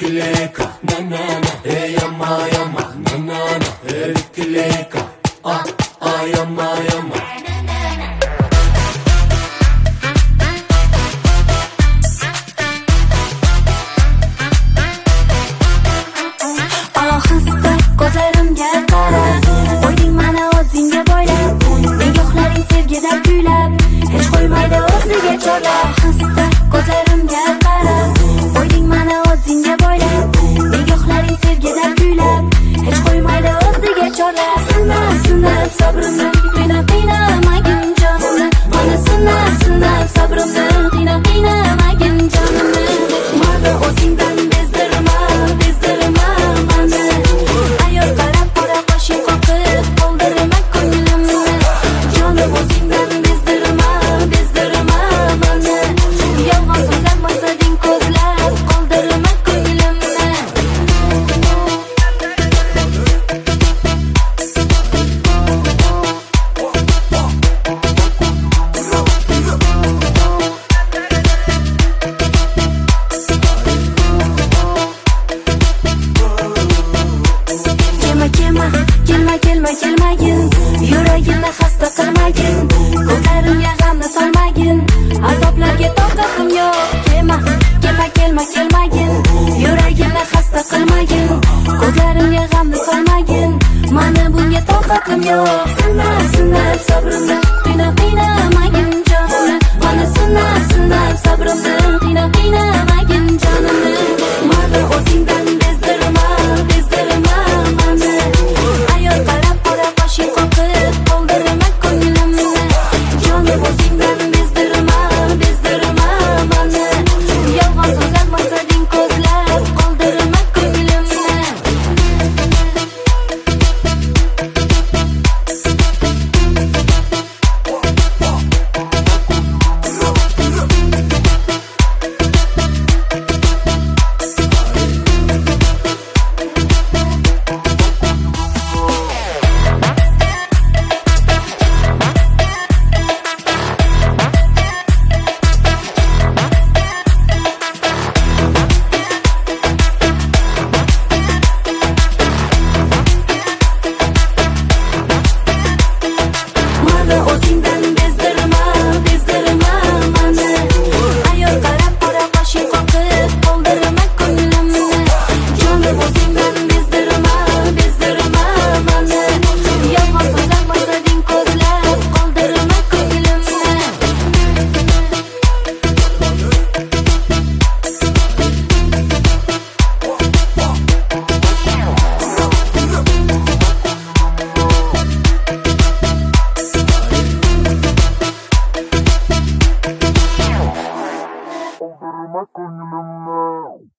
Erikileka, na na na, hey yama yama, na na na, erikileka, yama yama. Ohista ko'zlarimga qara, qo'yding mani o'zingga boylab, nigohlaring sevgida kuylab, hech qo'ymaydi o'ziga chorlab. Ohista ko'zlarimga qara, qo'yding mani o'zingga boylab, nigohlaring sevgida kuylab, hech qo'ymaydi o'ziga chorlab. Sinab sinab sabrimni, qiynamagin jonimni, mana sinab sabrimni, qiynamagin jonimni. Mani o'zingdan bezdirma mani, ayol qarab qora qoshing qoqib, qoldirma ko'nglimni. Jonim o'zingdan bezdirma mani, yolg'on so'zlab maqsading ko'zlab, qoldirma ko'nglimni. Kelmagin, yuragimni xasta qilmagin, ko'zlarimga g'amni solmagin, azoblarga toqatim yo'q. Kelmagin, yuragimni xasta qilmagin, ko'zlarimga g'amni solmagin, mana bunga toqatim yo'q. Sinab sabrimni, qiynamagin jonimni, mana sinab sabrimni, qiynamagin jonimni. Mana o'zingdan bezdirma mani, ayol qarab qora qoshing qoqib, qoldirma ko'nglimni. Jonim o'zingdan bezdirma mani, yolg'on so'zlab maqsading ko'zlab, qoldirma ko'nglimni. Con